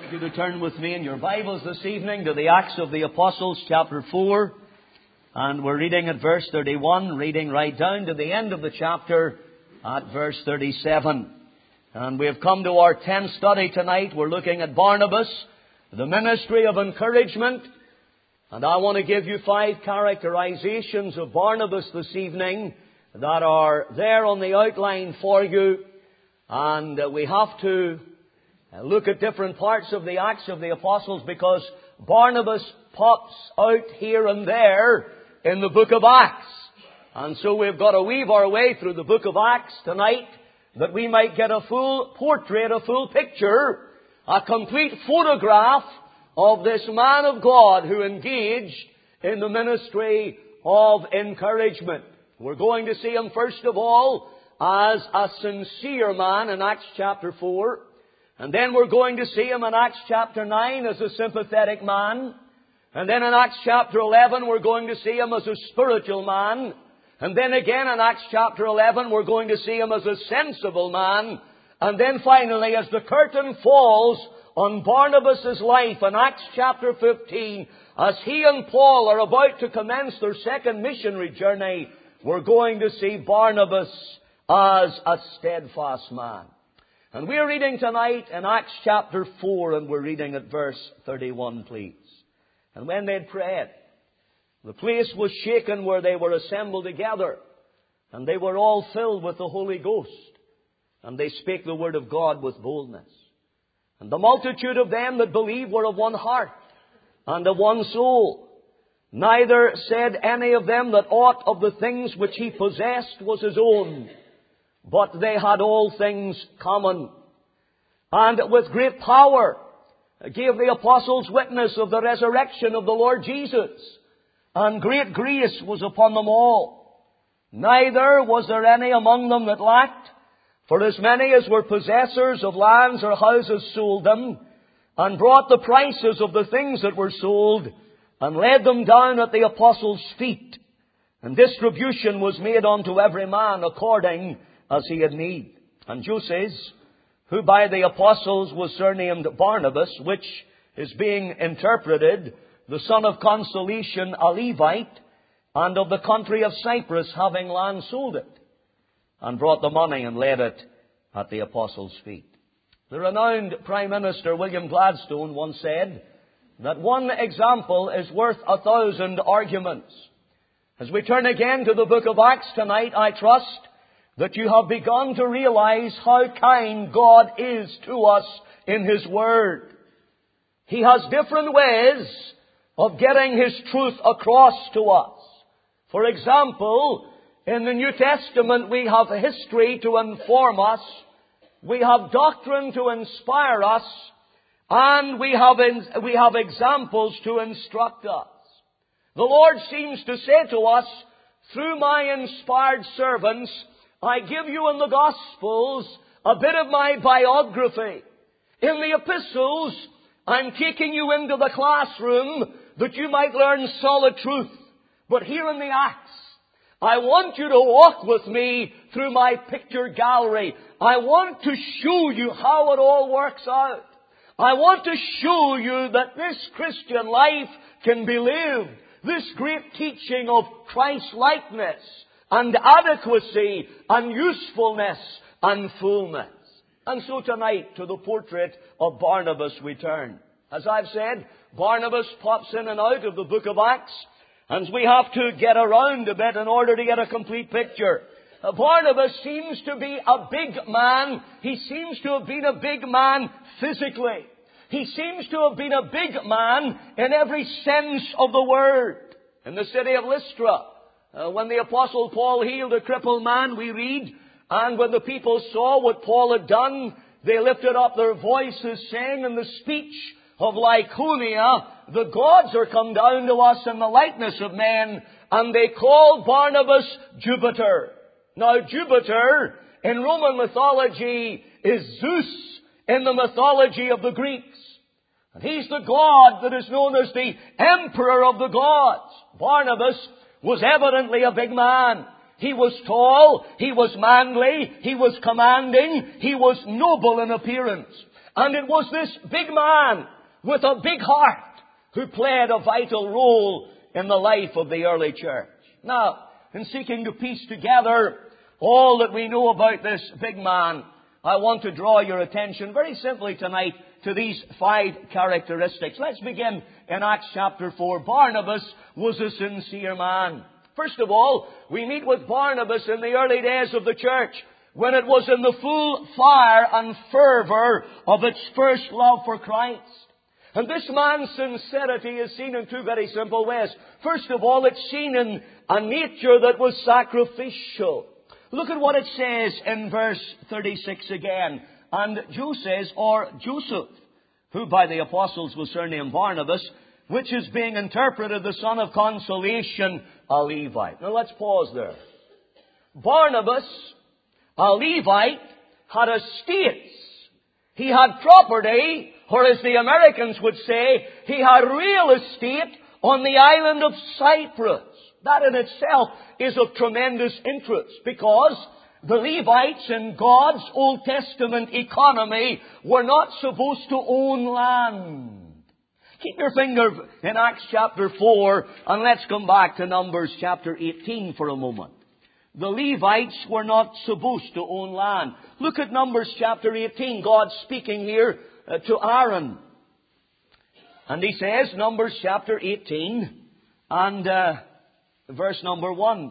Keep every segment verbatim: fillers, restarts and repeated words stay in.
I'd like you to turn with me in your Bibles this evening to the Acts of the Apostles, chapter four. And we're reading at verse thirty-one, reading right down to the end of the chapter at verse thirty-seven. And we have come to our tenth study tonight. We're looking at Barnabas, the ministry of encouragement. And I want to give you five characterizations of Barnabas this evening that are there on the outline for you. And uh, we have to look at different parts of the Acts of the Apostles because Barnabas pops out here and there in the book of Acts. And so we've got to weave our way through the book of Acts tonight that we might get a full portrait, a full picture, a complete photograph of this man of God who engaged in the ministry of encouragement. We're going to see him first of all as a sincere man in Acts chapter four. And then we're going to see him in Acts chapter nine as a sympathetic man. And then in Acts chapter eleven we're going to see him as a spiritual man. And then again in Acts chapter eleven we're going to see him as a sensible man. And then finally, as the curtain falls on Barnabas' life in Acts chapter fifteen, as he and Paul are about to commence their second missionary journey, we're going to see Barnabas as a steadfast man. And we're reading tonight in Acts chapter four, and we're reading at verse thirty-one, please. And when they'd prayed, the place was shaken where they were assembled together, and they were all filled with the Holy Ghost, and they spake the word of God with boldness. And the multitude of them that believed were of one heart and of one soul. Neither said any of them that aught of the things which he possessed was his own, but they had all things common. And with great power gave the apostles witness of the resurrection of the Lord Jesus. And great grace was upon them all. Neither was there any among them that lacked. For as many as were possessors of lands or houses sold them, and brought the prices of the things that were sold, and laid them down at the apostles' feet. And distribution was made unto every man according as he had need. And Joses, who by the apostles was surnamed Barnabas, which is being interpreted, the son of consolation, a Levite, and of the country of Cyprus, having land, sold it, and brought the money and laid it at the apostles' feet. The renowned Prime Minister William Gladstone once said that one example is worth a thousand arguments. As we turn again to the book of Acts tonight, I trust that you have begun to realize how kind God is to us in His Word. He has different ways of getting His truth across to us. For example, in the New Testament we have history to inform us, we have doctrine to inspire us, and we have, in, we have examples to instruct us. The Lord seems to say to us, through my inspired servants, I give you in the Gospels a bit of my biography. In the epistles, I'm taking you into the classroom that you might learn solid truth. But here in the Acts, I want you to walk with me through my picture gallery. I want to show you how it all works out. I want to show you that this Christian life can be lived. This great teaching of Christ-likeness and adequacy and usefulness and fullness. And so tonight, to the portrait of Barnabas we turn. As I've said, Barnabas pops in and out of the book of Acts, and we have to get around a bit in order to get a complete picture. Uh, Barnabas seems to be a big man. He seems to have been a big man physically. He seems to have been a big man in every sense of the word. In the city of Lystra, Uh, when the Apostle Paul healed a crippled man, we read, and when the people saw what Paul had done, they lifted up their voices, saying in the speech of Lycaonia, the gods are come down to us in the likeness of men, and they called Barnabas Jupiter. Now Jupiter in Roman mythology is Zeus in the mythology of the Greeks. And he's the god that is known as the emperor of the gods. Barnabas was evidently a big man. He was tall, he was manly, he was commanding, he was noble in appearance. And it was this big man with a big heart who played a vital role in the life of the early church. Now, in seeking to piece together all that we know about this big man, I want to draw your attention very simply tonight to these five characteristics. Let's begin in Acts chapter four. Barnabas was a sincere man. First of all, we meet with Barnabas in the early days of the church, when it was in the full fire and fervor of its first love for Christ. And this man's sincerity is seen in two very simple ways. First of all, it's seen in a nature that was sacrificial. Look at what it says in verse thirty-six again. And Joseph, or Joseph, who by the apostles was surnamed Barnabas, which is being interpreted the son of consolation, a Levite. Now let's pause there. Barnabas, a Levite, had estates. He had property, or as the Americans would say, he had real estate on the island of Cyprus. That in itself is of tremendous interest, because the Levites in God's Old Testament economy were not supposed to own land. Keep your finger in Acts chapter four, and let's come back to Numbers chapter eighteen for a moment. The Levites were not supposed to own land. Look at Numbers chapter eighteen. God's speaking here uh, to Aaron. And he says, Numbers chapter eighteen, and uh, verse number one.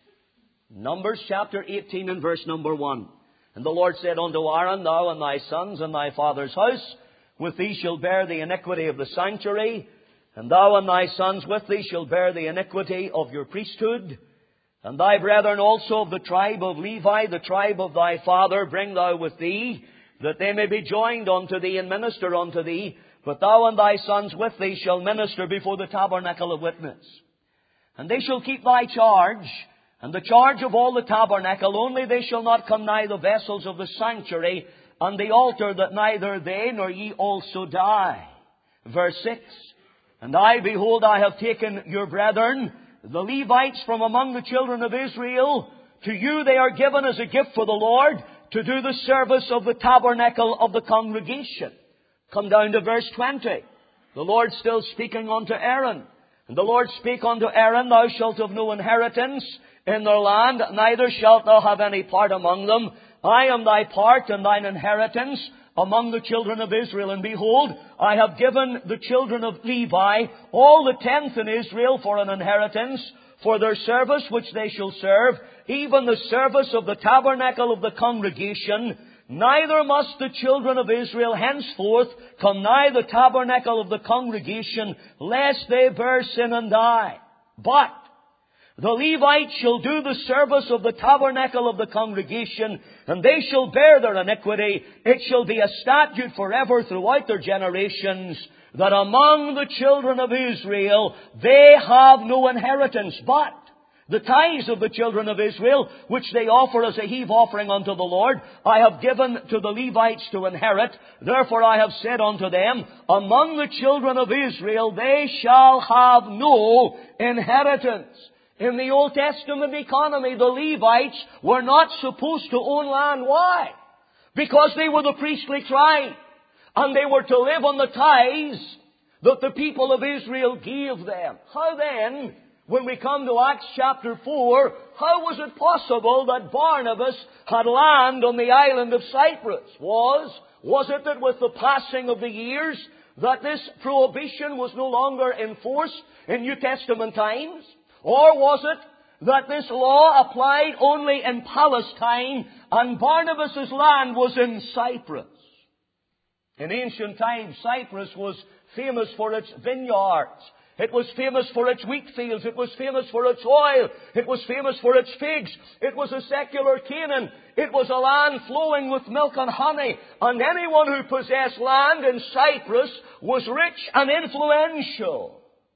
Numbers chapter eighteen and verse number one. And the Lord said unto Aaron, Thou and thy sons and thy father's house, with thee shall bear the iniquity of the sanctuary, and thou and thy sons with thee shall bear the iniquity of your priesthood. And thy brethren also of the tribe of Levi, the tribe of thy father, bring thou with thee, that they may be joined unto thee and minister unto thee. But thou and thy sons with thee shall minister before the tabernacle of witness. And they shall keep thy charge, and the charge of all the tabernacle, only they shall not come nigh the vessels of the sanctuary, and the altar, that neither they nor ye also die. Verse six. And I, behold, I have taken your brethren, the Levites, from among the children of Israel. To you they are given as a gift for the Lord, to do the service of the tabernacle of the congregation. Come down to verse twenty. The Lord still speaking unto Aaron. And the Lord spake unto Aaron, Thou shalt have no inheritance in their land, neither shalt thou have any part among them. I am thy part and thine inheritance among the children of Israel. And behold, I have given the children of Levi all the tenth in Israel for an inheritance, for their service which they shall serve, even the service of the tabernacle of the congregation. Neither must the children of Israel henceforth come nigh the tabernacle of the congregation, lest they bear sin and die. But the Levites shall do the service of the tabernacle of the congregation, and they shall bear their iniquity. It shall be a statute forever throughout their generations, that among the children of Israel they have no inheritance. But the tithes of the children of Israel, which they offer as a heave offering unto the Lord, I have given to the Levites to inherit. Therefore I have said unto them, among the children of Israel they shall have no inheritance. In the Old Testament economy, the Levites were not supposed to own land. Why? Because they were the priestly tribe, and they were to live on the tithes that the people of Israel gave them. How then, when we come to Acts chapter four, how was it possible that Barnabas had land on the island of Cyprus? Was, was it that with the passing of the years that this prohibition was no longer in force in New Testament times? Or was it that this law applied only in Palestine and Barnabas' land was in Cyprus? In ancient times, Cyprus was famous for its vineyards. It was famous for its wheat fields. It was famous for its oil. It was famous for its figs. It was a secular Canaan. It was a land flowing with milk and honey. And anyone who possessed land in Cyprus was rich and influential.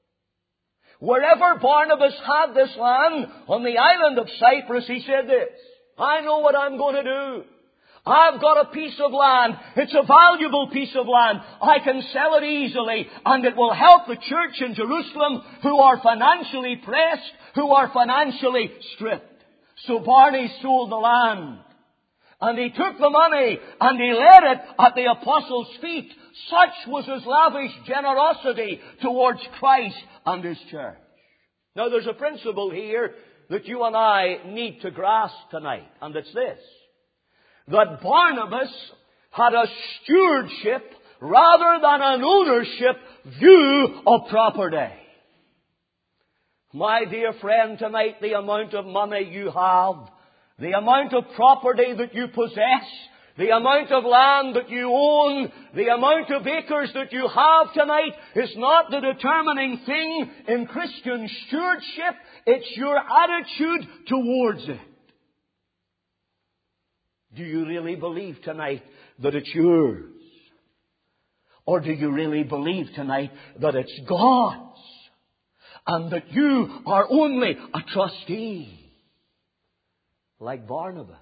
Wherever Barnabas had this land, on the island of Cyprus, he said this, I know what I'm going to do. I've got a piece of land. It's a valuable piece of land. I can sell it easily, and it will help the church in Jerusalem who are financially pressed, who are financially stripped. So Barney sold the land. and he took the money and he laid it at the apostles' feet. Such was his lavish generosity towards Christ and His church. Now there's a principle here that you and I need to grasp tonight, and it's this: that Barnabas had a stewardship rather than an ownership view of property. My dear friend, tonight the amount of money you have, the amount of property that you possess, the amount of land that you own, the amount of acres that you have tonight is not the determining thing in Christian stewardship. It's your attitude towards it. Do you really believe tonight that it's yours? Or do you really believe tonight that it's God's and that you are only a trustee? Like Barnabas,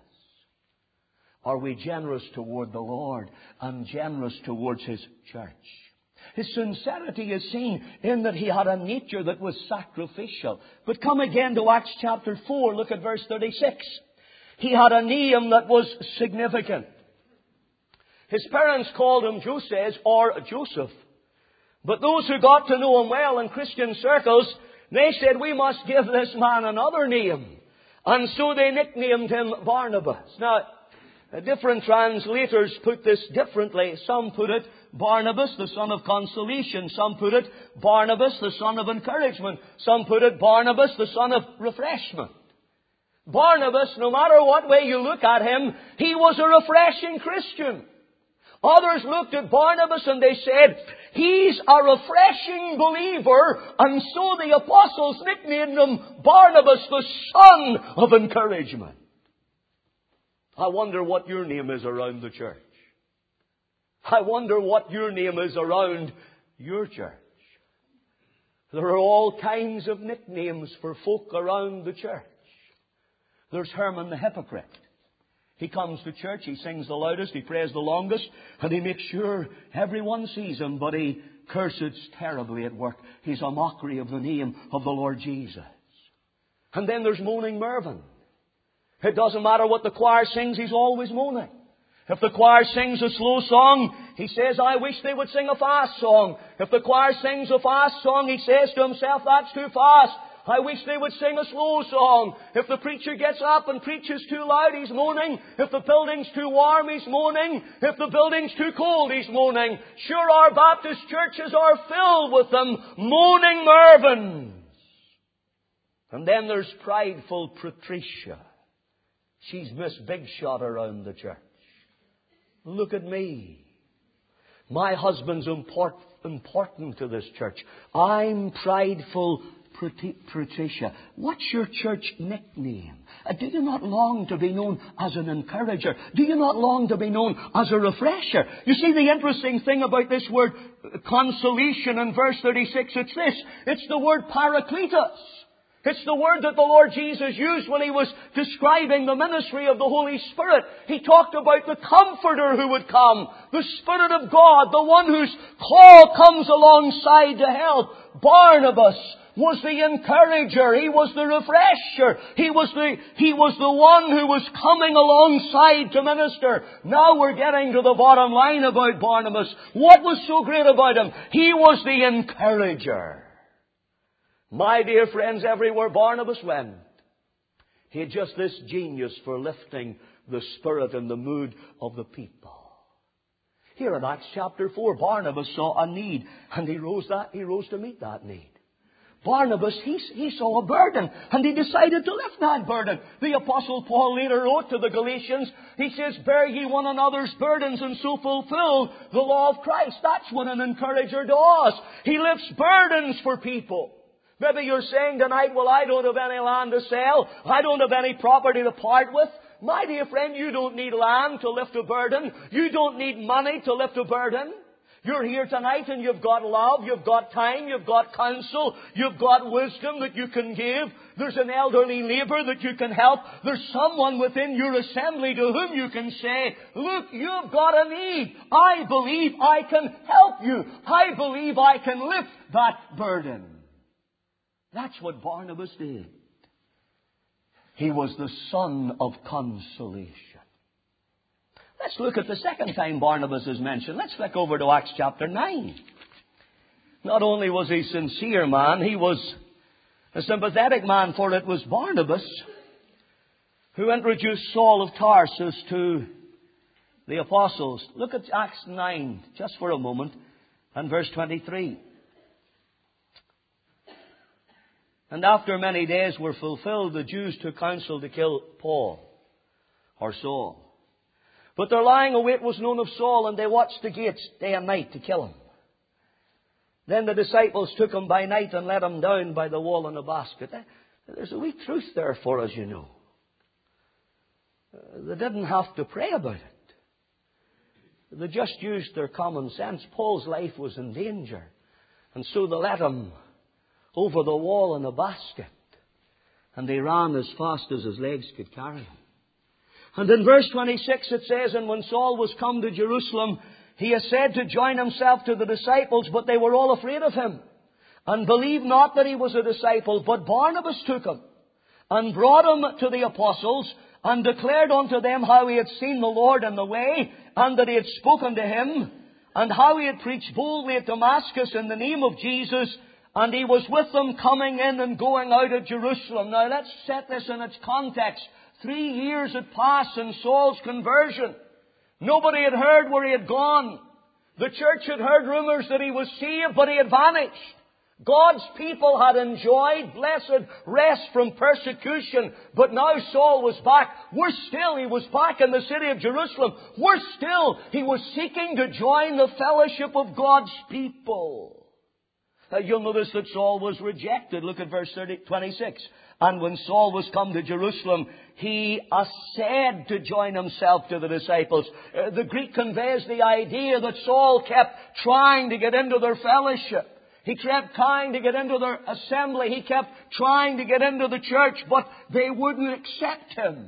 are we generous toward the Lord and generous towards His church? His sincerity is seen in that he had a nature that was sacrificial. But come again to Acts chapter four, look at verse thirty-six. He had a name that was significant. His parents called him Joses or Joseph. But those who got to know him well in Christian circles, they said, we must give this man another name. And so they nicknamed him Barnabas. Now, different translators put this differently. Some put it Barnabas, the son of consolation. Some put it Barnabas, the son of encouragement. Some put it Barnabas, the son of refreshment. Barnabas, no matter what way you look at him, he was a refreshing Christian. Others looked at Barnabas and they said, he's a refreshing believer, and so the apostles nicknamed him Barnabas, the son of encouragement. I wonder what your name is around the church. I wonder what your name is around your church. There are all kinds of nicknames for folk around the church. There's Herman the hypocrite. He comes to church, he sings the loudest, he prays the longest, and he makes sure everyone sees him, but he curses terribly at work. He's a mockery of the name of the Lord Jesus. And then there's Moaning Mervyn. It doesn't matter what the choir sings, he's always moaning. If the choir sings a slow song, he says, I wish they would sing a fast song. If the choir sings a fast song, he says to himself, that's too fast. I wish they would sing a slow song. If the preacher gets up and preaches too loud, he's moaning. If the building's too warm, he's moaning. If the building's too cold, he's moaning. Sure, our Baptist churches are filled with them moaning Mervyns. And then there's prideful Patricia. She's Miss Big Shot around the church. Look at me. My husband's import, important to this church. I'm prideful Patricia. What's your church nickname? Uh, do you not long to be known as an encourager? Do you not long to be known as a refresher? You see, the interesting thing about this word consolation in verse thirty-six, it's this. It's the word parakletos. It's the word that the Lord Jesus used when He was describing the ministry of the Holy Spirit. He talked about the Comforter who would come, the Spirit of God, the one whose call comes alongside to help. Barnabas was the encourager. He was the refresher. He was the, he was the one who was coming alongside to minister. Now we're getting to the bottom line about Barnabas. What was so great about him? He was the encourager. My dear friends, everywhere Barnabas went, he had just this genius for lifting the spirit and the mood of the people. Here in Acts chapter four, Barnabas saw a need, and he rose that, he rose to meet that need. Barnabas, he, he saw a burden, and he decided to lift that burden. The Apostle Paul later wrote to the Galatians, he says, bear ye one another's burdens and so fulfill the law of Christ. That's what an encourager does. He lifts burdens for people. Maybe you're saying tonight, well, I don't have any land to sell. I don't have any property to part with. My dear friend, you don't need land to lift a burden. You don't need money to lift a burden. You're here tonight and you've got love, you've got time, you've got counsel, you've got wisdom that you can give. There's an elderly neighbour that you can help. There's someone within your assembly to whom you can say, look, you've got a need. I believe I can help you. I believe I can lift that burden. That's what Barnabas did. He was the son of consolation. Let's look at the second time Barnabas is mentioned. Let's flick over to Acts chapter nine. Not only was he a sincere man, he was a sympathetic man, for it was Barnabas who introduced Saul of Tarsus to the apostles. Look at Acts nine, just for a moment, and verse twenty-three. And after many days were fulfilled, the Jews took counsel to kill Paul, or Saul. But their lying await was known of Saul, and they watched the gates day and night to kill him. Then the disciples took him by night and let him down by the wall in a basket. There's a wee truth there for us, you know. They didn't have to pray about it. They just used their common sense. Paul's life was in danger. And so they let him over the wall in a basket. And they ran as fast as his legs could carry him. And in verse twenty-six it says, And when Saul was come to Jerusalem, he essayed to join himself to the disciples, but they were all afraid of him, and believed not that he was a disciple. But Barnabas took him, and brought him to the apostles, and declared unto them how he had seen the Lord in the way, and that he had spoken to him, and how he had preached boldly at Damascus in the name of Jesus, and he was with them coming in and going out of Jerusalem. Now let's set this in its context. Three years had passed since Saul's conversion. Nobody had heard where he had gone. The church had heard rumors that he was saved, but he had vanished. God's people had enjoyed blessed rest from persecution, but now Saul was back. Worse still, he was back in the city of Jerusalem. Worse still, he was seeking to join the fellowship of God's people. Now you'll notice that Saul was rejected. Look at verse twenty-six. And when Saul was come to Jerusalem, he essayed to join himself to the disciples. Uh, the Greek conveys the idea that Saul kept trying to get into their fellowship. He kept trying to get into their assembly. He kept trying to get into the church, but they wouldn't accept him.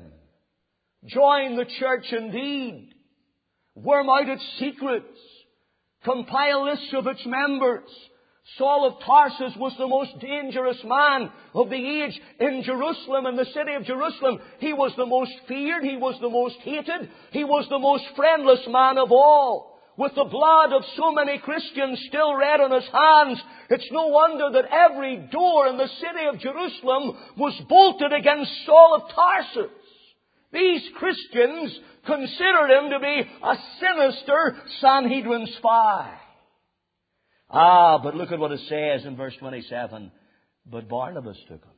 Join the church indeed. Worm out its secrets. Compile lists of its members. Saul of Tarsus was the most dangerous man of the age in Jerusalem, in the city of Jerusalem. He was the most feared. He was the most hated. He was the most friendless man of all. With the blood of so many Christians still red on his hands, it's no wonder that every door in the city of Jerusalem was bolted against Saul of Tarsus. These Christians considered him to be a sinister Sanhedrin spy. Ah, but look at what it says in verse twenty-seven. But Barnabas took him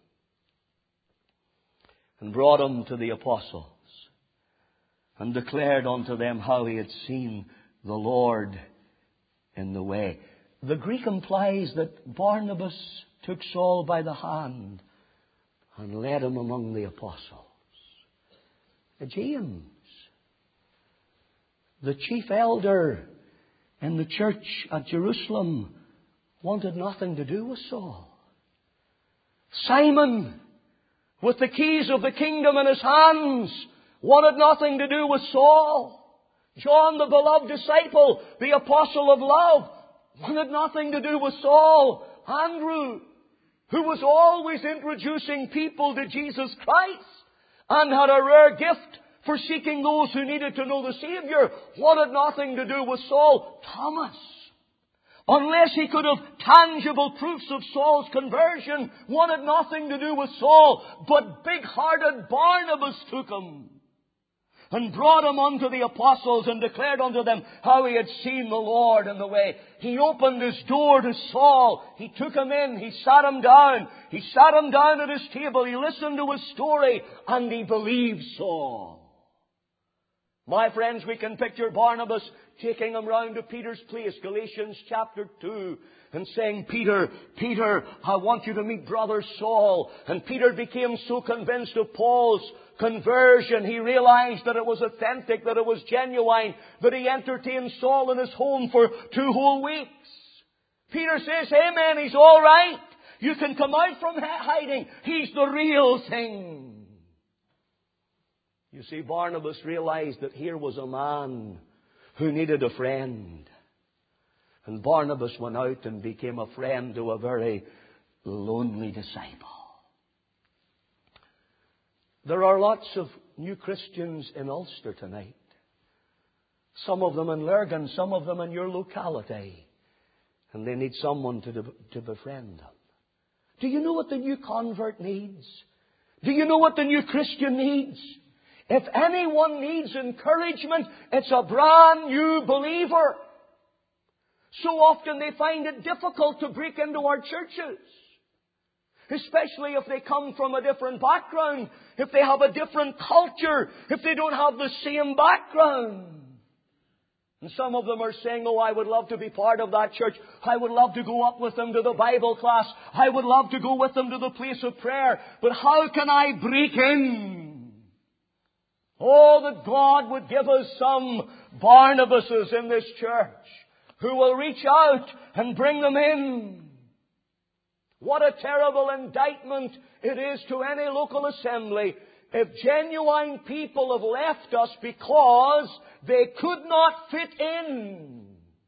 and brought him to the apostles and declared unto them how he had seen the Lord in the way. The Greek implies that Barnabas took Saul by the hand and led him among the apostles. James, the chief elder in the church at Jerusalem, wanted nothing to do with Saul. Simon, with the keys of the kingdom in his hands, wanted nothing to do with Saul. John, the beloved disciple, the apostle of love, wanted nothing to do with Saul. Andrew, who was always introducing people to Jesus Christ and had a rare gift for seeking those who needed to know the Savior, wanted nothing to do with Saul. Thomas, unless he could have tangible proofs of Saul's conversion, wanted nothing to do with Saul. But big-hearted Barnabas took him and brought him unto the apostles and declared unto them how he had seen the Lord in the way. He opened his door to Saul. He took him in. He sat him down. He sat him down at his table. He listened to his story and he believed Saul. My friends, we can picture Barnabas taking him round to Peter's place, Galatians chapter two, and saying, Peter, Peter, I want you to meet brother Saul. And Peter became so convinced of Paul's conversion, he realized that it was authentic, that it was genuine, that he entertained Saul in his home for two whole weeks. Peter says, hey man, he's all right. You can come out from hiding. He's the real thing. You see, Barnabas realized that here was a man who needed a friend. And Barnabas went out and became a friend to a very lonely disciple. There are lots of new Christians in Ulster tonight. Some of them in Lurgan, some of them in your locality. And they need someone to, to befriend them. Do you know what the new convert needs? Do you know what the new Christian needs? If anyone needs encouragement, it's a brand new believer. So often they find it difficult to break into our churches. Especially if they come from a different background, if they have a different culture, if they don't have the same background. And some of them are saying, oh, I would love to be part of that church. I would love to go up with them to the Bible class. I would love to go with them to the place of prayer. But how can I break in? Oh, that God would give us some Barnabases in this church who will reach out and bring them in. What a terrible indictment it is to any local assembly if genuine people have left us because they could not fit in.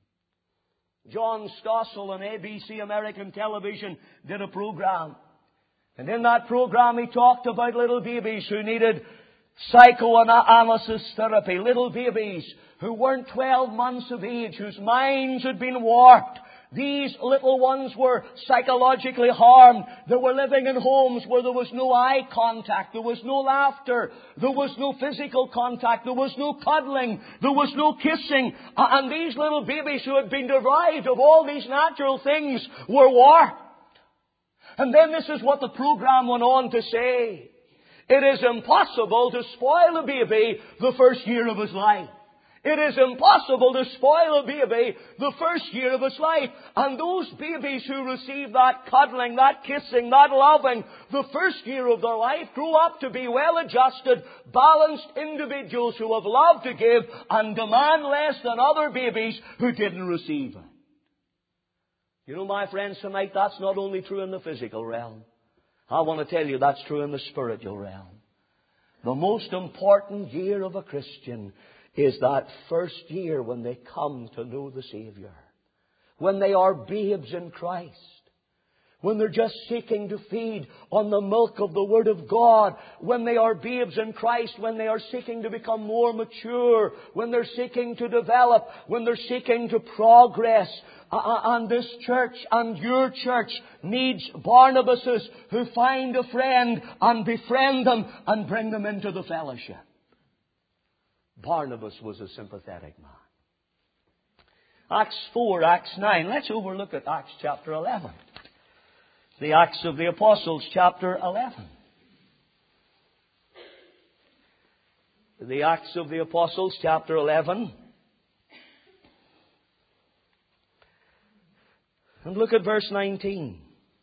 John Stossel on A B C American Television did a program. And in that program he talked about little babies who needed psychoanalysis therapy. Little babies who weren't twelve months of age, whose minds had been warped. These little ones were psychologically harmed. They were living in homes where there was no eye contact. There was no laughter. There was no physical contact. There was no cuddling. There was no kissing. And these little babies who had been deprived of all these natural things were warped. And then this is what the program went on to say. It is impossible to spoil a baby the first year of his life. It is impossible to spoil a baby the first year of his life. And those babies who receive that cuddling, that kissing, that loving, the first year of their life grow up to be well-adjusted, balanced individuals who have love to give and demand less than other babies who didn't receive it. You know, my friends, tonight that's not only true in the physical realm. I want to tell you that's true in the spiritual realm. The most important year of a Christian is that first year when they come to know the Savior. When they are babes in Christ. When they're just seeking to feed on the milk of the Word of God. When they are babes in Christ. When they are seeking to become more mature. When they're seeking to develop. When they're seeking to progress. And this church and your church needs Barnabases who find a friend and befriend them and bring them into the fellowship. Barnabas was a sympathetic man. Acts four, Acts nine. Let's overlook at Acts chapter eleven. The Acts of the Apostles, chapter eleven. The Acts of the Apostles, chapter eleven. And look at verse nineteen.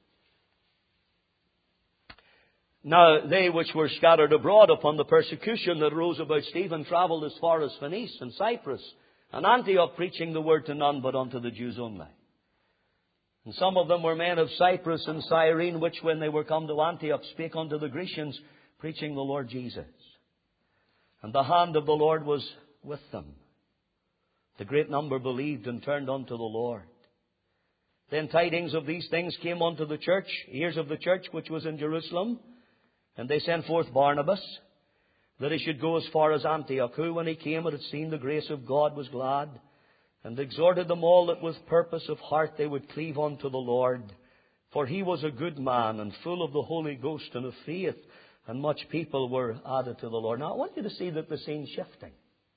Now they which were scattered abroad upon the persecution that rose about Stephen travelled as far as Phoenice and Cyprus and Antioch, preaching the word to none but unto the Jews only. And some of them were men of Cyprus and Cyrene, which when they were come to Antioch spake unto the Grecians, preaching the Lord Jesus. And the hand of the Lord was with them. The great number believed and turned unto the Lord. Then tidings of these things came unto the church, ears of the church which was in Jerusalem. And they sent forth Barnabas, that he should go as far as Antioch, who, when he came and had seen the grace of God, was glad, and exhorted them all that with purpose of heart they would cleave unto the Lord. For he was a good man, and full of the Holy Ghost and of faith, and much people were added to the Lord. Now, I want you to see that the scene's shifting.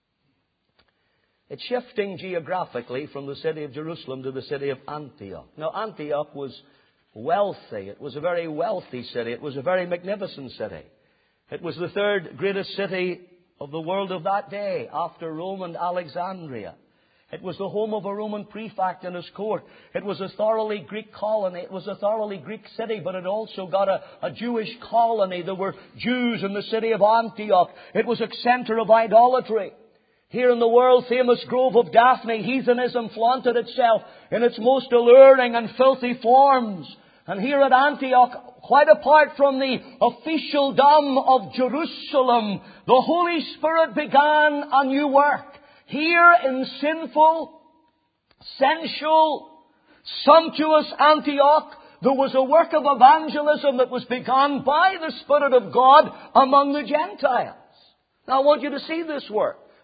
It's shifting geographically from the city of Jerusalem to the city of Antioch. Now, Antioch was wealthy. It was a very wealthy city. It was a very magnificent city. It was the third greatest city of the world of that day, after Rome and Alexandria. It was the home of a Roman prefect and his court. It was a thoroughly Greek colony. It was a thoroughly Greek city, but it also got a, a Jewish colony. There were Jews in the city of Antioch. It was a center of idolatry. Here in the world-famous Grove of Daphne, heathenism flaunted itself in its most alluring and filthy forms. And here at Antioch, quite apart from the officialdom of Jerusalem, the Holy Spirit began a new work. Here in sinful, sensual, sumptuous Antioch, there was a work of evangelism that was begun by the Spirit of God among the Gentiles. Now I want you to see this work.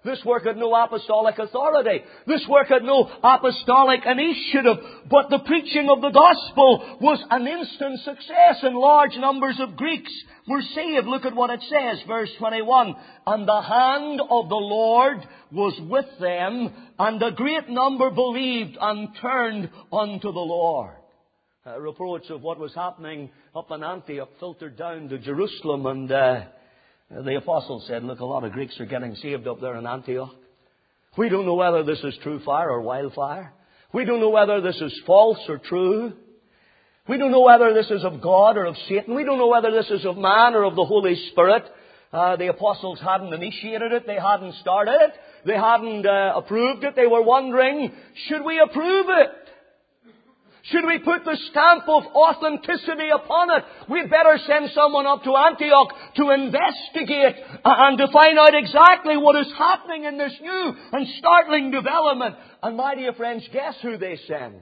This work had no apostolic authority. This work had no apostolic initiative. But the preaching of the gospel was an instant success, and large numbers of Greeks were saved. Look at what it says, verse twenty-one. And the hand of the Lord was with them, and a great number believed and turned unto the Lord. Uh, reports of what was happening up in Antioch filtered down to Jerusalem, and uh, the apostles said, look, a lot of Greeks are getting saved up there in Antioch. We don't know whether this is true fire or wildfire. We don't know whether this is false or true. We don't know whether this is of God or of Satan. We don't know whether this is of man or of the Holy Spirit. Uh, the apostles hadn't initiated it. They hadn't started it. They hadn't uh, approved it. They were wondering, should we approve it? Should we put the stamp of authenticity upon it? We'd better send someone up to Antioch to investigate and to find out exactly what is happening in this new and startling development. And my dear friends, guess who they sent?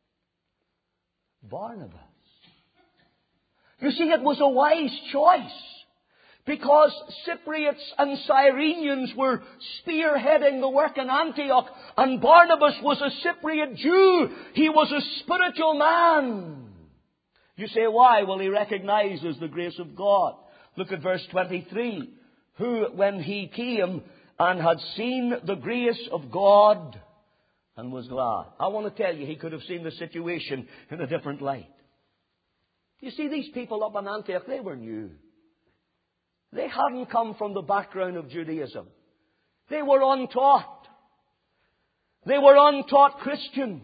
Barnabas. You see, it was a wise choice. Because Cypriots and Cyrenians were spearheading the work in Antioch, and Barnabas was a Cypriot Jew. He was a spiritual man. You say, why? Well, he recognizes the grace of God. Look at verse twenty-three. Who, when he came and had seen the grace of God, and was glad. I want to tell you, he could have seen the situation in a different light. You see, these people up in Antioch, they were new. They hadn't come from the background of Judaism. They were untaught. They were untaught Christians.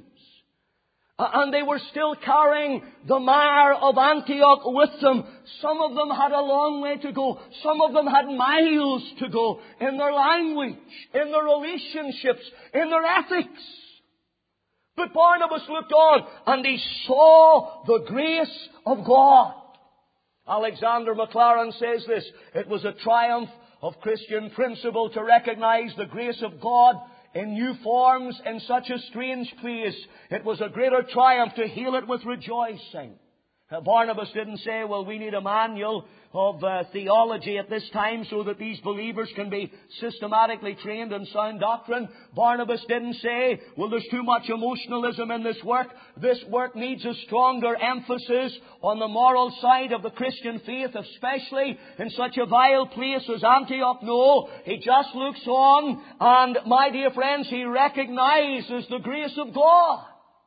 And they were still carrying the mire of Antioch with them. Some of them had a long way to go. Some of them had miles to go in their language, in their relationships, in their ethics. But Barnabas looked on and he saw the grace of God. Alexander Maclaren says this, it was a triumph of Christian principle to recognize the grace of God in new forms in such a strange place. It was a greater triumph to hail it with rejoicing. Uh, Barnabas didn't say, well, we need a manual of uh, theology at this time so that these believers can be systematically trained in sound doctrine. Barnabas didn't say, well, there's too much emotionalism in this work. This work needs a stronger emphasis on the moral side of the Christian faith, especially in such a vile place as Antioch. No, he just looks on and, my dear friends, he recognizes the grace of God.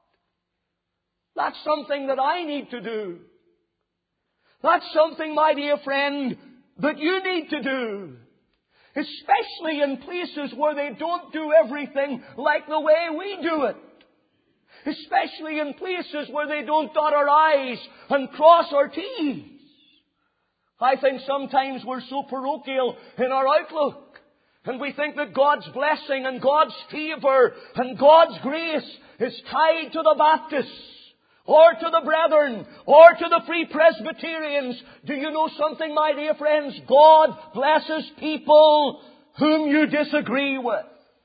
That's something that I need to do. That's something, my dear friend, that you need to do. Especially in places where they don't do everything like the way we do it. Especially in places where they don't dot our I's and cross our T's. I think sometimes we're so parochial in our outlook. And we think that God's blessing and God's favor and God's grace is tied to the Baptists, or to the brethren, or to the Free Presbyterians. Do you know something, my dear friends? God blesses people whom you disagree with.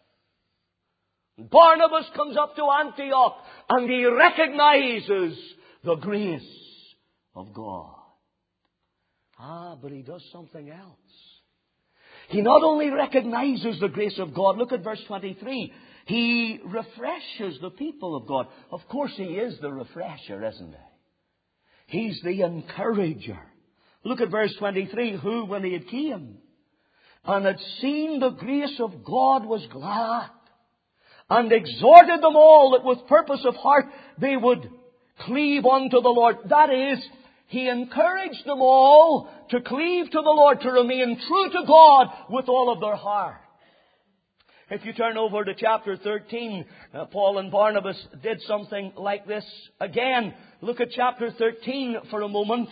Barnabas comes up to Antioch and he recognizes the grace of God. Ah, but he does something else. He not only recognizes the grace of God, look at verse twenty-three. He refreshes the people of God. Of course, He is the refresher, isn't He? He's the encourager. Look at verse twenty-three. Who, when He had came and had seen the grace of God, was glad, and exhorted them all that with purpose of heart they would cleave unto the Lord. That is, He encouraged them all to cleave to the Lord, to remain true to God with all of their heart. If you turn over to chapter thirteen, uh, Paul and Barnabas did something like this again. Look at chapter thirteen for a moment.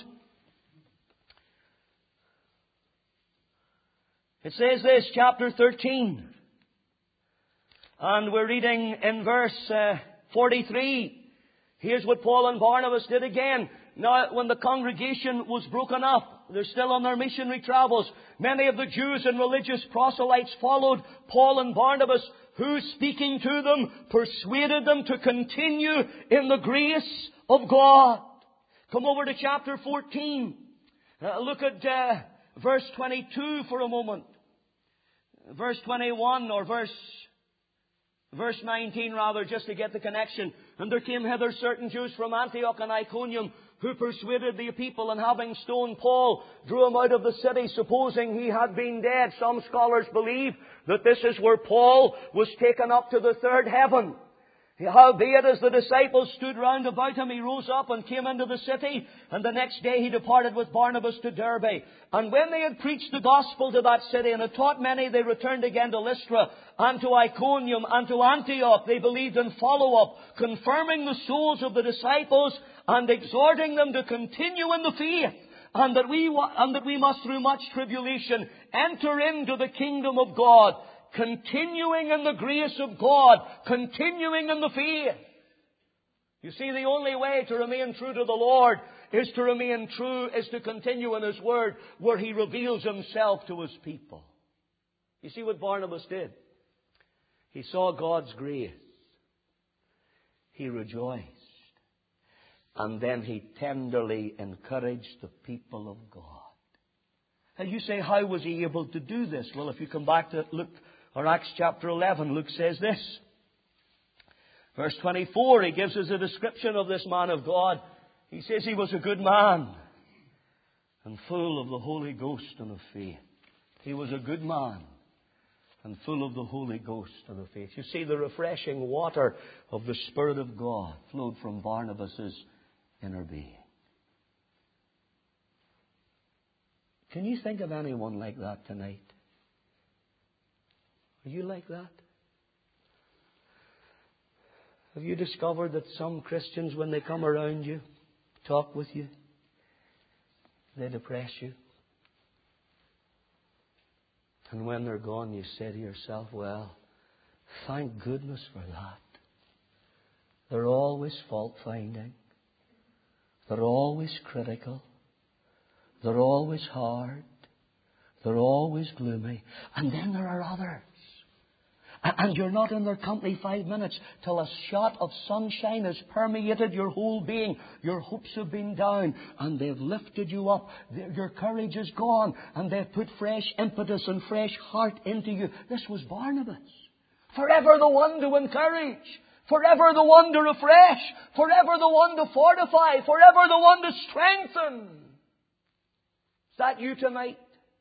It says this, chapter thirteen. And we're reading in verse uh, forty-three. Here's what Paul and Barnabas did again. Now, when the congregation was broken up, they're still on their missionary travels. Many of the Jews and religious proselytes followed Paul and Barnabas, who, speaking to them, persuaded them to continue in the grace of God. Come over to chapter fourteen. Uh, look at uh, verse twenty-two for a moment. verse twenty-one, or verse, verse nineteen rather, just to get the connection. And there came hither certain Jews from Antioch and Iconium, who persuaded the people, and having stoned Paul, drew him out of the city, supposing he had been dead. Some scholars believe that this is where Paul was taken up to the third heaven. Howbeit, as the disciples stood round about him, he rose up and came into the city, and the next day he departed with Barnabas to Derbe. And when they had preached the gospel to that city, and had taught many, they returned again to Lystra, and to Iconium, and to Antioch. They believed in follow-up, confirming the souls of the disciples, and exhorting them to continue in the faith, and that we, and that we must through much tribulation enter into the kingdom of God. Continuing in the grace of God, continuing in the faith. You see, the only way to remain true to the Lord is to remain true, is to continue in His Word, where He reveals Himself to His people. You see what Barnabas did? He saw God's grace. He rejoiced. And then he tenderly encouraged the people of God. And you say, how was he able to do this? Well, if you come back to Luke, or Acts chapter eleven, Luke says this. Verse twenty-four, he gives us a description of this man of God. He says he was a good man and full of the Holy Ghost and of faith. He was a good man and full of the Holy Ghost and of faith. You see, the refreshing water of the Spirit of God flowed from Barnabas' inner being. Can you think of anyone like that tonight? Are you like that? Have you discovered that some Christians, when they come around you, talk with you, they depress you? And when they're gone, you say to yourself, well, thank goodness for that. They're always fault-finding. They're always critical. They're always hard. They're always gloomy. And then there are others. And you're not in their company five minutes till a shot of sunshine has permeated your whole being. Your hopes have been down and they've lifted you up. Your courage is gone and they've put fresh impetus and fresh heart into you. This was Barnabas. Forever the one to encourage. Forever the one to refresh. Forever the one to fortify. Forever the one to strengthen. Is that you tonight?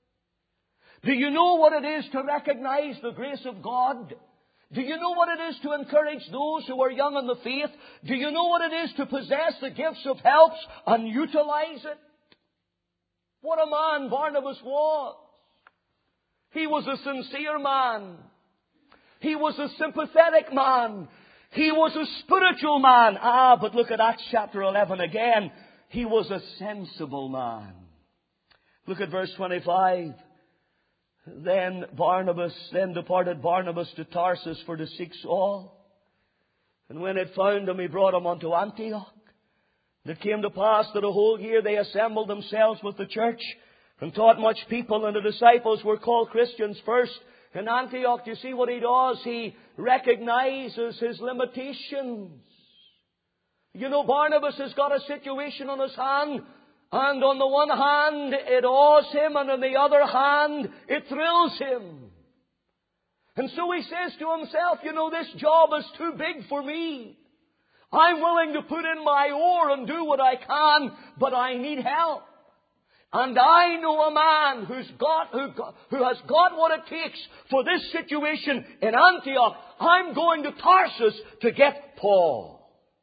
Do you know what it is to recognize the grace of God? Do you know what it is to encourage those who are young in the faith? Do you know what it is to possess the gifts of helps and utilize it? What a man Barnabas was. He was a sincere man. He was a sympathetic man. He was a spiritual man. Ah, but look at Acts chapter eleven again. He was a sensible man. Look at verse twenty-five. Then Barnabas, then departed Barnabas to Tarsus for to seek Saul. And when it found him, he brought him unto Antioch. And it came to pass that a whole year they assembled themselves with the church and taught much people, and the disciples were called Christians first in Antioch. Do you see what he does? He recognizes his limitations. You know, Barnabas has got a situation on his hand. And on the one hand, it awes him, and on the other hand, it thrills him. And so he says to himself, you know, this job is too big for me. I'm willing to put in my oar and do what I can, but I need help. And I know a man who's got, who, who has got what it takes for this situation in Antioch. I'm going to Tarsus to get Paul.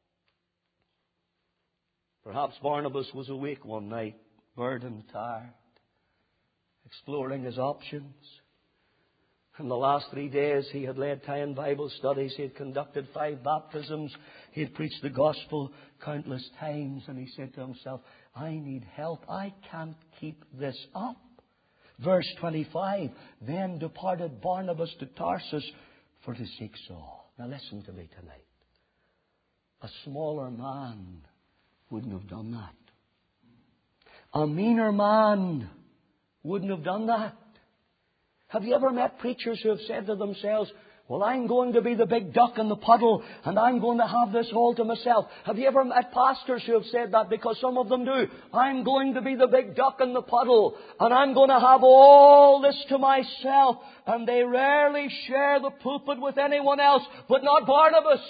Perhaps Barnabas was awake one night, burdened, tired, exploring his options. In the last three days, he had led ten Bible studies. He had conducted five baptisms. He had preached the gospel countless times. And he said to himself, I need help. I can't keep this up. Verse twenty-five, then departed Barnabas to Tarsus for to seek Saul. Now listen to me tonight. A smaller man wouldn't have done that. A meaner man wouldn't have done that. Have you ever met preachers who have said to themselves, Well, I'm going to be the big duck in the puddle, and I'm going to have this all to myself. Have you ever met pastors who have said that? Because some of them do. I'm going to be the big duck in the puddle, and I'm going to have all this to myself. And they rarely share the pulpit with anyone else, but not Barnabas.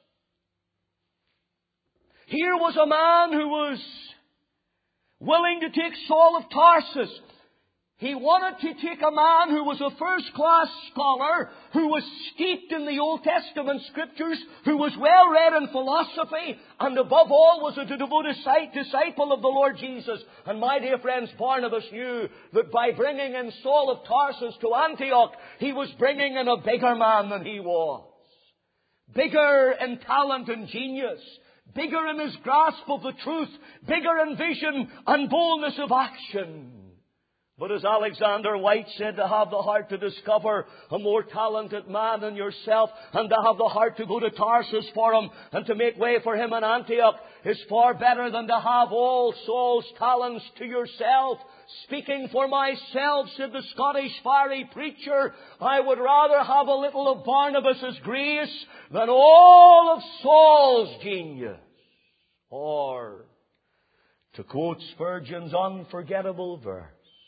Here was a man who was willing to take Saul of Tarsus. He wanted to take a man who was a first-class scholar, who was steeped in the Old Testament Scriptures, who was well-read in philosophy, and above all was a devoted disciple of the Lord Jesus. And my dear friends, Barnabas knew that by bringing in Saul of Tarsus to Antioch, he was bringing in a bigger man than he was. Bigger in talent and genius. Bigger in his grasp of the truth. Bigger in vision and boldness of action. But as Alexander White said, to have the heart to discover a more talented man than yourself and to have the heart to go to Tarsus for him and to make way for him in Antioch is far better than to have all Saul's talents to yourself. Speaking for myself, said the Scottish fiery preacher, I would rather have a little of Barnabas' grace than all of Saul's genius. Or, to quote Spurgeon's unforgettable verse,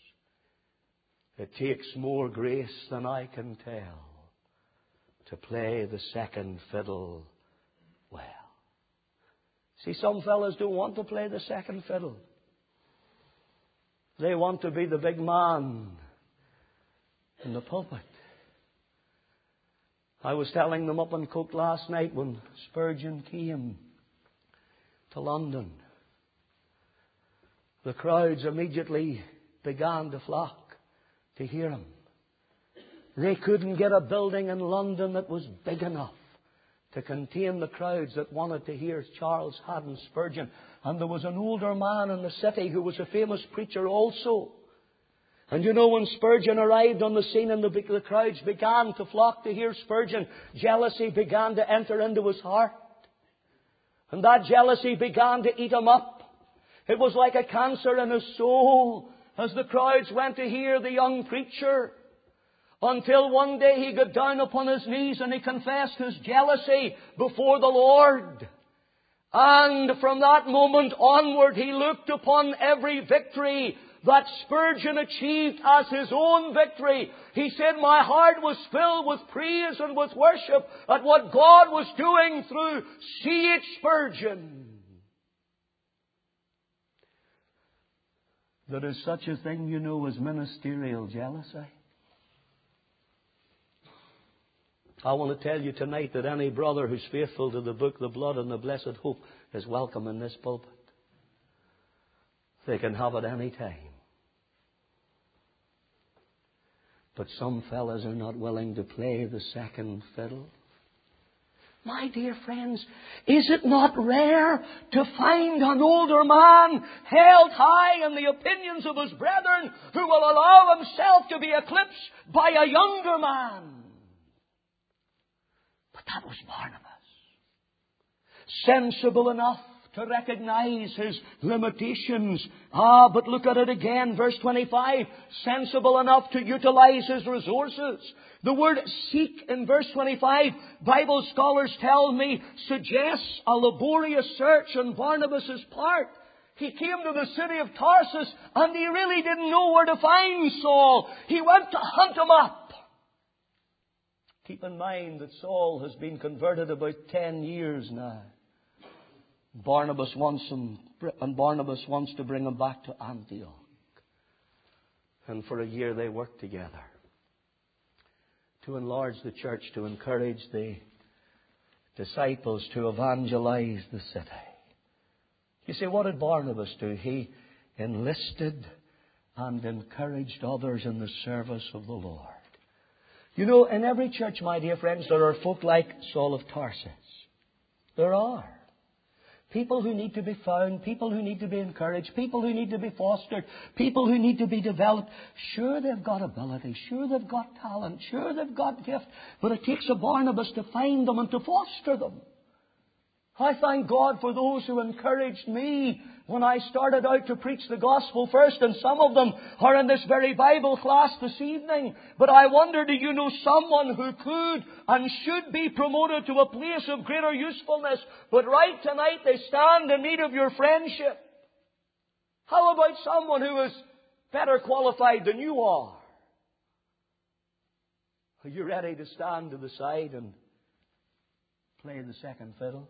it takes more grace than I can tell to play the second fiddle well. See, some fellas don't want to play the second fiddle. They want to be the big man in the pulpit. I was telling them up in Cook last night when Spurgeon came to London. The crowds immediately began to flock to hear him. They couldn't get a building in London that was big enough to contain the crowds that wanted to hear Charles Haddon Spurgeon. And there was an older man in the city who was a famous preacher also. And you know, when Spurgeon arrived on the scene and the, the crowds began to flock to hear Spurgeon, jealousy began to enter into his heart. And that jealousy began to eat him up. It was like a cancer in his soul as the crowds went to hear the young preacher. Until one day he got down upon his knees and he confessed his jealousy before the Lord. And from that moment onward he looked upon every victory that Spurgeon achieved as his own victory. He said, my heart was filled with praise and with worship at what God was doing through C H Spurgeon. There is such a thing, you know, as ministerial jealousy. I want to tell you tonight that any brother who's faithful to the book, the blood, and the blessed hope is welcome in this pulpit. They can have it any time. But some fellas are not willing to play the second fiddle. My dear friends, is it not rare to find an older man held high in the opinions of his brethren who will allow himself to be eclipsed by a younger man? But that was Barnabas. Sensible enough to recognize his limitations. Ah, but look at it again, verse twenty-five. Sensible enough to utilize his resources. The word seek in verse twenty-five, Bible scholars tell me, suggests a laborious search on Barnabas' part. He came to the city of Tarsus and he really didn't know where to find Saul. He went to hunt him up. Keep in mind that Saul has been converted about ten years now. Barnabas wants him, and Barnabas wants to bring him back to Antioch. And for a year they worked together to enlarge the church, to encourage the disciples, to evangelize the city. You see, what did Barnabas do? He enlisted and encouraged others in the service of the Lord. You know, in every church, my dear friends, there are folk like Saul of Tarsus. There are. People who need to be found, people who need to be encouraged, people who need to be fostered, people who need to be developed. Sure, they've got ability. Sure, they've got talent. Sure, they've got gift. But it takes a Barnabas to find them and to foster them. I thank God for those who encouraged me when I started out to preach the gospel first, and some of them are in this very Bible class this evening. But I wonder, do you know someone who could and should be promoted to a place of greater usefulness, but right tonight they stand in need of your friendship? How about someone who is better qualified than you are? Are you ready to stand to the side and play the second fiddle?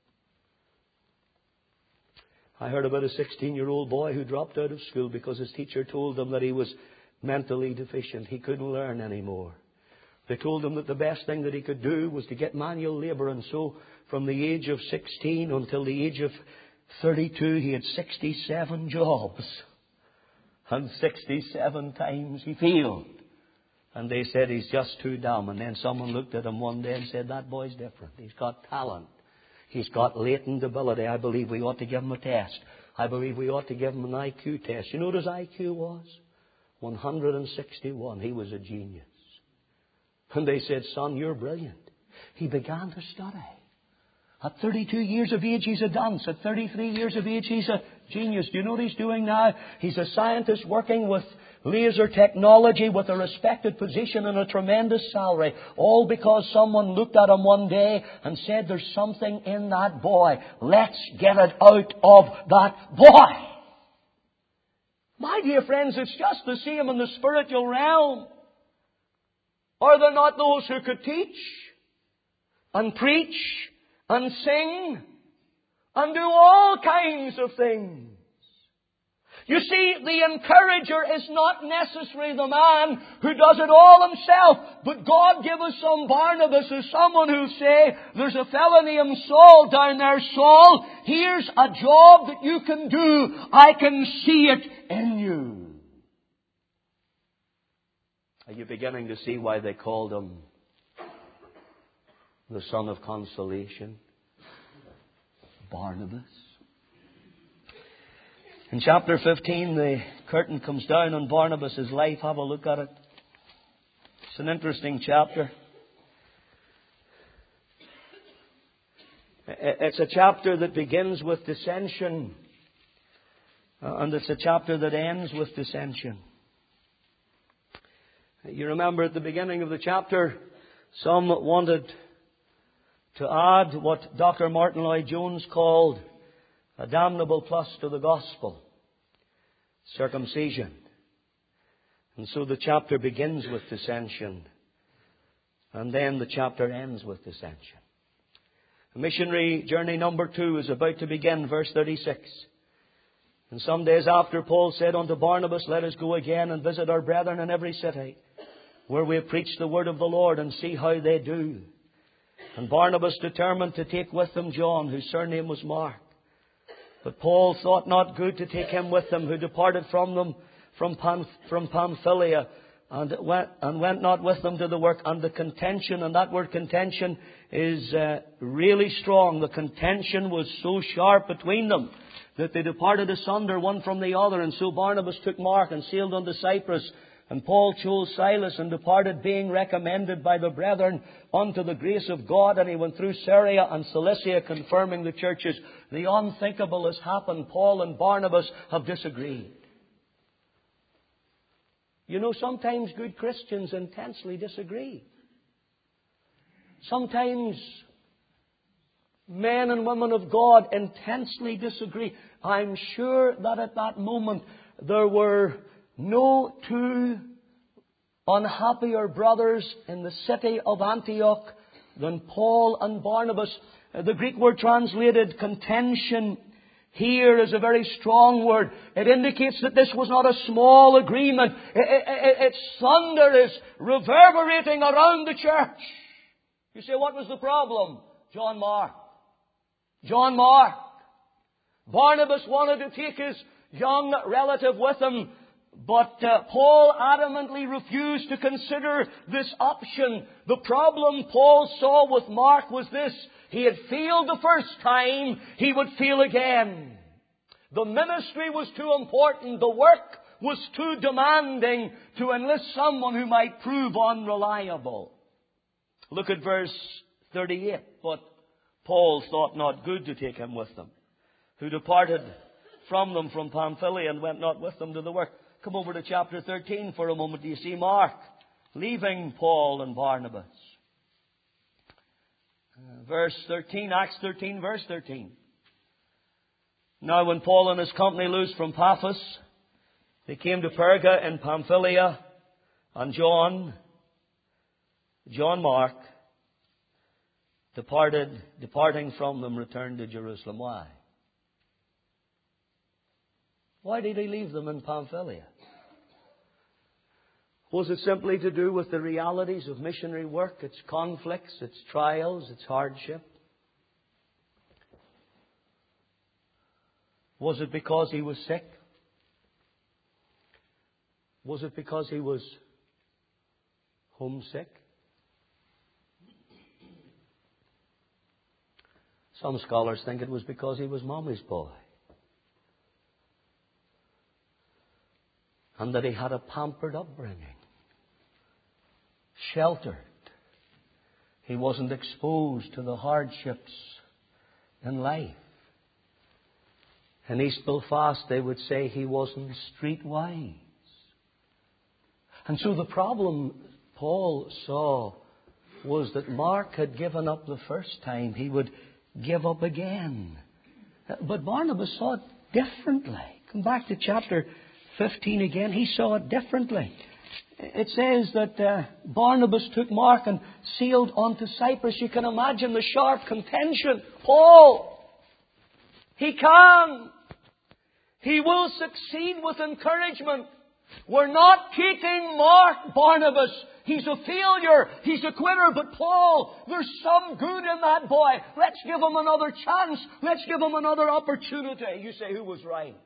I heard about a sixteen-year-old boy who dropped out of school because his teacher told him that he was mentally deficient. He couldn't learn anymore. They told him that the best thing that he could do was to get manual labour, and so from the age of sixteen until the age of thirty-two, he had sixty-seven jobs. And sixty-seven times he failed. And they said he's just too dumb. And then someone looked at him one day and said, that boy's different. He's got talent. He's got latent ability. I believe we ought to give him a test. I believe we ought to give him an I Q test. You know what his I Q was? one hundred sixty-one. He was a genius. And they said, son, you're brilliant. He began to study. At thirty-two years of age, he's a dunce. At thirty-three years of age, he's a genius. Do you know what he's doing now? He's a scientist working with laser technology with a respected position and a tremendous salary. All because someone looked at him one day and said, there's something in that boy. Let's get it out of that boy. My dear friends, it's just the same in the spiritual realm. Are there not those who could teach and preach and sing and do all kinds of things? You see, the encourager is not necessarily the man who does it all himself. But God give us some Barnabas or someone who say, there's a fellow named Saul down there. Saul, here's a job that you can do. I can see it in you. Are you beginning to see why they called him the son of consolation? Barnabas. In chapter fifteen, the curtain comes down on Barnabas' life. Have a look at it. It's an interesting chapter. It's a chapter that begins with dissension. And it's a chapter that ends with dissension. You remember at the beginning of the chapter, some wanted to add what Doctor Martin Lloyd-Jones called a damnable plus to the gospel. Circumcision. And so the chapter begins with dissension. And then the chapter ends with dissension. Missionary journey number two is about to begin, verse thirty-six. And some days after, Paul said unto Barnabas, let us go again and visit our brethren in every city, where we have preached the word of the Lord, and see how they do. And Barnabas determined to take with them John, whose surname was Mark. But Paul thought not good to take him with them, who departed from them from, Pamph- from Pamphylia, and went, and went not with them to the work. And the contention, and that word contention is uh, really strong. The contention was so sharp between them that they departed asunder one from the other. And so Barnabas took Mark and sailed unto Cyprus. And Paul chose Silas and departed, being recommended by the brethren unto the grace of God. And he went through Syria and Cilicia, confirming the churches. The unthinkable has happened. Paul and Barnabas have disagreed. You know, sometimes good Christians intensely disagree. Sometimes men and women of God intensely disagree. I'm sure that at that moment there were no two unhappier brothers in the city of Antioch than Paul and Barnabas. The Greek word translated contention here is a very strong word. It indicates that this was not a small agreement. It, it, it, its thunder is reverberating around the church. You say, what was the problem? John Mark. John Mark. Barnabas wanted to take his young relative with him, but uh, Paul adamantly refused to consider this option. The problem Paul saw with Mark was this. He had failed the first time, he would fail again. The ministry was too important. The work was too demanding to enlist someone who might prove unreliable. Look at verse thirty-eight. But Paul thought not good to take him with them, who departed from them from Pamphylia and went not with them to the work. Come over to chapter thirteen for a moment. Do you see Mark leaving Paul and Barnabas? Uh, verse thirteen, Acts thirteen, verse thirteen. Now when Paul and his company loosed from Paphos, they came to Perga in Pamphylia, and John, John Mark, departed, departing from them, returned to Jerusalem. Why? Why did he leave them in Pamphylia? Was it simply to do with the realities of missionary work, its conflicts, its trials, its hardship? Was it because he was sick? Was it because he was homesick? Some scholars think it was because he was Mommy's boy. And that he had a pampered upbringing. Sheltered. He wasn't exposed to the hardships in life. In East Belfast, they would say he wasn't streetwise. And so the problem Paul saw was that Mark had given up the first time. He would give up again. But Barnabas saw it differently. Come back to chapter fifteen again. He saw it differently. It says that uh, Barnabas took Mark and sailed on to Cyprus. You can imagine the sharp contention. Paul, he can. He will succeed with encouragement. We're not taking Mark, Barnabas. He's a failure. He's a quitter. But Paul, there's some good in that boy. Let's give him another chance. Let's give him another opportunity. You say, who was right?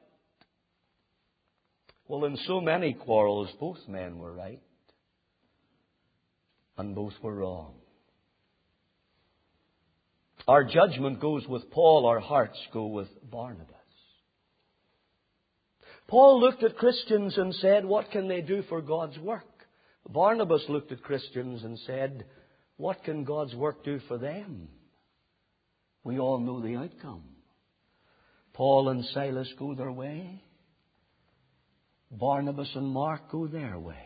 Well, in so many quarrels, both men were right. And both were wrong. Our judgment goes with Paul. Our hearts go with Barnabas. Paul looked at Christians and said, what can they do for God's work? Barnabas looked at Christians and said, what can God's work do for them? We all know the outcome. Paul and Silas go their way. Barnabas and Mark go their way.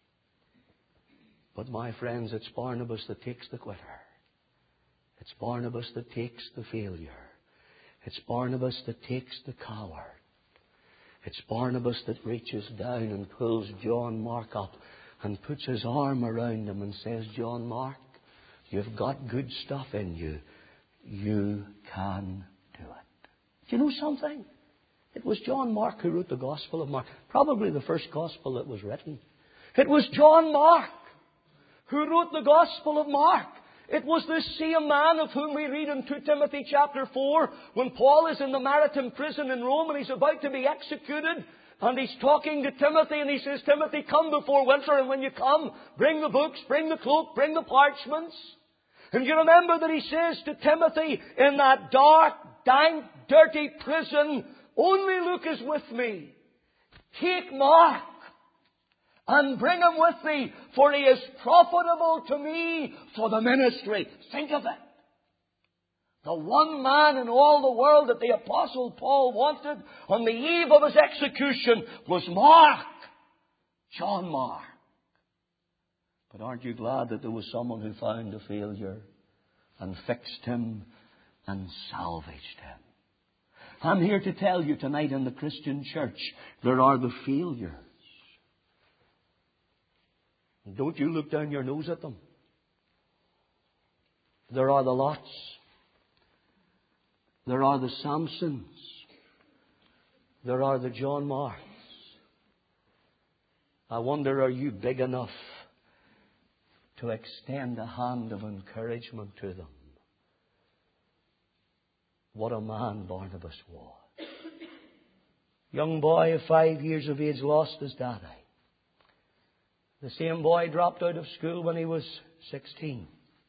But my friends, it's Barnabas that takes the quitter. It's Barnabas that takes the failure. It's Barnabas that takes the coward. It's Barnabas that reaches down and pulls John Mark up and puts his arm around him and says, John Mark, you've got good stuff in you. You can do it. Do you know something? It was John Mark who wrote the Gospel of Mark. Probably the first Gospel that was written. It was John Mark who wrote the Gospel of Mark. It was this same man of whom we read in Second Timothy chapter four, when Paul is in the maritime prison in Rome and he's about to be executed. And he's talking to Timothy and he says, Timothy, come before winter, and when you come, bring the books, bring the cloak, bring the parchments. And you remember that he says to Timothy, in that dark, dank, dirty prison, only Luke is with me. Take Mark and bring him with me, for he is profitable to me for the ministry. Think of it. The one man in all the world that the Apostle Paul wanted on the eve of his execution was Mark. John Mark. But aren't you glad that there was someone who found a failure and fixed him and salvaged him? I'm here to tell you tonight, in the Christian church, there are the failures. Don't you look down your nose at them. There are the Lots. There are the Samsons. There are the John Marks. I wonder, are you big enough to extend a hand of encouragement to them? What a man Barnabas was. Young boy of five years of age lost his daddy. The same boy dropped out of school when he was sixteen.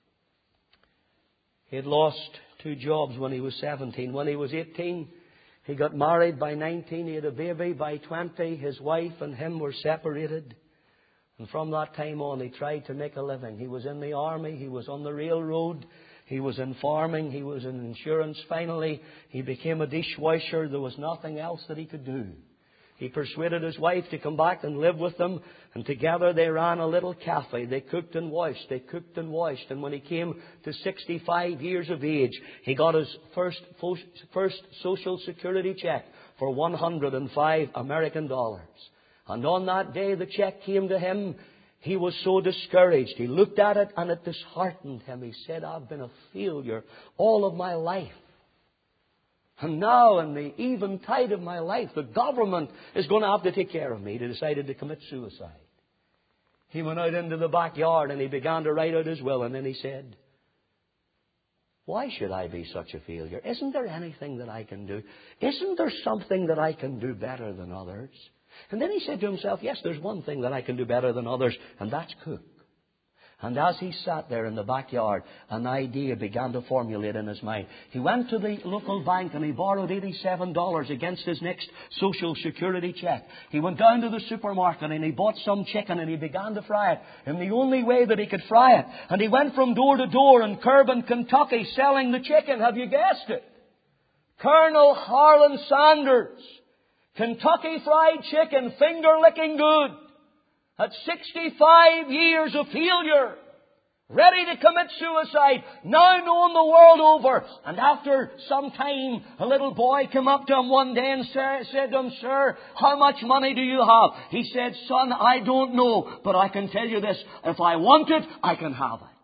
He had lost two jobs when he was seventeen. When he was eighteen, he got married. By nineteen, he had a baby. By twenty, his wife and him were separated. And from that time on, he tried to make a living. He was in the army. He was on the railroad. He was in farming. He was in insurance. Finally, he became a dishwasher. There was nothing else that he could do. He persuaded his wife to come back and live with them, and together they ran a little cafe. They cooked and washed. They cooked and washed. And when he came to sixty-five years of age, he got his first, first Social Security check for one hundred five American dollars. And on that day the check came to him. He was so discouraged. He looked at it and it disheartened him. He said, I've been a failure all of my life. And now, in the eventide of my life, the government is going to have to take care of me. He decided to commit suicide. He went out into the backyard and he began to write out his will. And then he said, why should I be such a failure? Isn't there anything that I can do? Isn't there something that I can do better than others? And then he said to himself, yes, there's one thing that I can do better than others, and that's cook. And as he sat there in the backyard, an idea began to formulate in his mind. He went to the local bank and he borrowed eighty-seven dollars against his next Social Security check. He went down to the supermarket and he bought some chicken and he began to fry it in the only way that he could fry it. And he went from door to door in Kirban, Kentucky, selling the chicken. Have you guessed it? Colonel Harlan Sanders. Kentucky Fried Chicken, finger-licking good. At sixty-five years of failure, ready to commit suicide, now known the world over. And after some time, a little boy came up to him one day and said to him, Sir, how much money do you have? He said, Son, I don't know, but I can tell you this. If I want it, I can have it.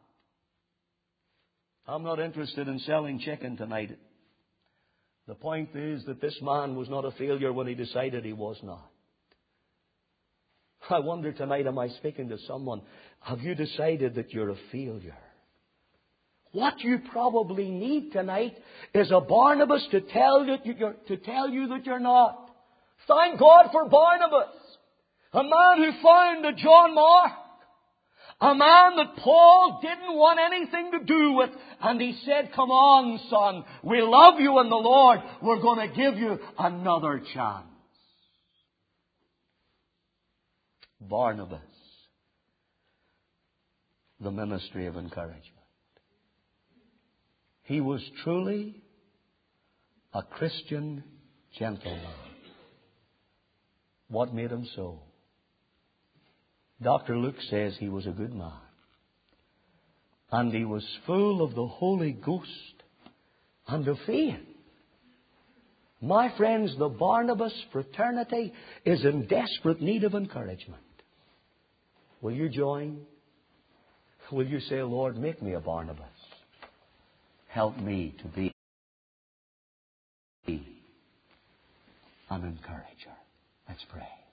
I'm not interested in selling chicken tonight. The point is that this man was not a failure when he decided he was not. I wonder tonight, am I speaking to someone? Have you decided that you're a failure? What you probably need tonight is a Barnabas to tell you, to tell you that you're not. Thank God for Barnabas. A man who found a John Mark. A man that Paul didn't want anything to do with. And he said, come on, son. We love you in the Lord. We're going to give you another chance. Barnabas, the ministry of encouragement. He was truly a Christian gentleman. What made him so? Doctor Luke says he was a good man. And he was full of the Holy Ghost and of faith. My friends, the Barnabas fraternity is in desperate need of encouragement. Will you join? Will you say, Lord, make me a Barnabas. Help me to be an encourager. Let's pray.